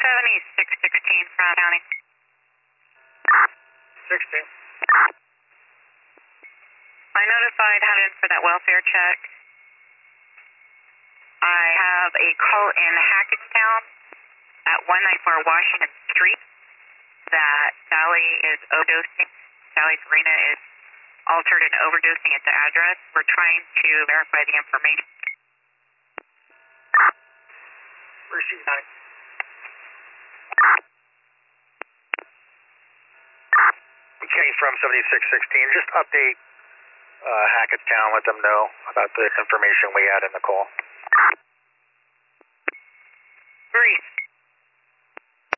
7616 from county. 16. I notified Haddon for that welfare check. I have a call in Hackettstown at 194 Washington Street that Sally is overdosing. Sally Farina is altered and overdosing at the address. We're trying to verify the information. Receive 9. Kenny from 7616, just update Hackettstown, let them know about the information we had in the call. Greece.